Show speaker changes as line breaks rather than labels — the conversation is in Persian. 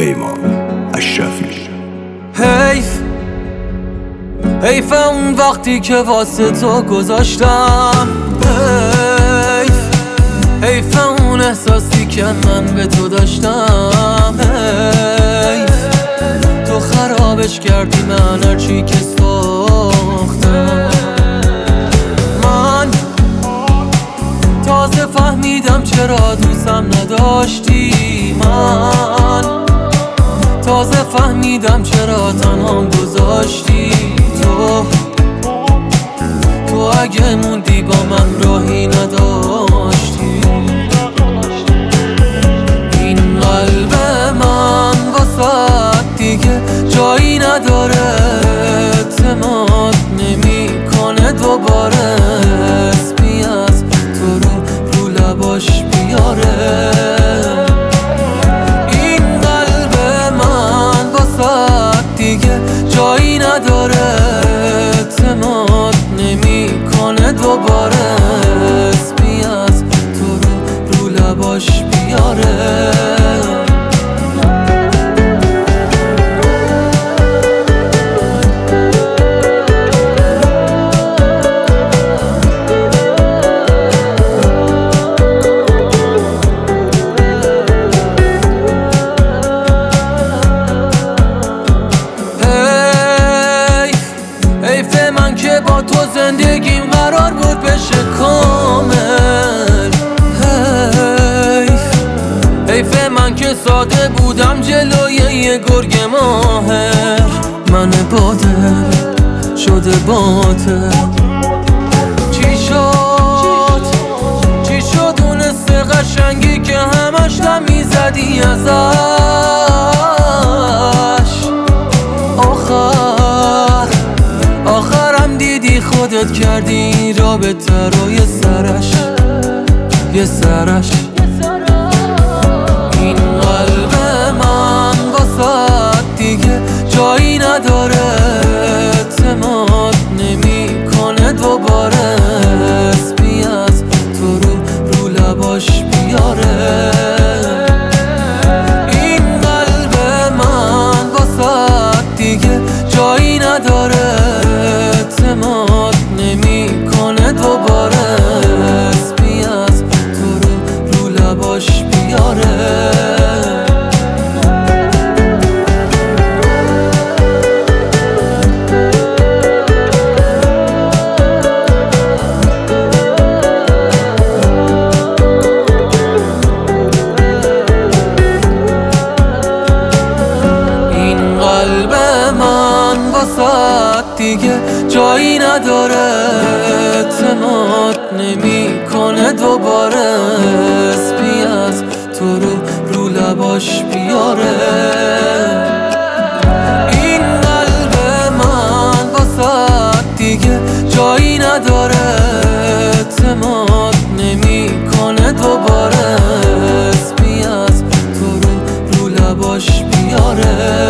پیمان اشرفی.
حیف اون وقتی که واسه تو گذاشتم، حیف اون احساسی که من به تو داشتم، تو خرابش کردی من هرچی که ساختم. من تازه فهمیدم چرا دوستم نداشتی، من تازه فهمیدم چرا تنهام گذاشتی. تو اگه موندی با من راهی نداشتی. این قلب من واسه دیگه جایی نداره، اعتماد نمی‌کنه دوباره اسمی از تو رو لباش بیاره. این قلب من واسه دیگه جایی نداره، اعتماد نمی‌کنه دوباره اسمی از تو رو لباش بیاره. حیف من که با تو زندگیم قرار بود بشه کامل. حیف من که ساده بودم جلوی یه گرگ ماهر. من باده شده باطل. چی شد اون حس قشنگی که همش دمی زدی ازش. آخرم دیدی خودت کردی رابطه رو یه سرش. این قلب من واسه دیگه جایی نداره، اعتماد نمی‌کنه دوباره اسمی از تو رو لباش بیاره. این قلب من واسه دیگه جایی نداره، اعتماد نمی‌کنه دوباره اسمی از تو رو لباش بیاره. این قلب من واسه دیگه جایی نداره، اعتماد نمی‌کنه دوباره اسمی از تو رو لباش بیاره. این قلب من واسه دیگه جایی نداره، اعتماد نمی‌کنه دوباره اسمی از تو رو لباش بیاره.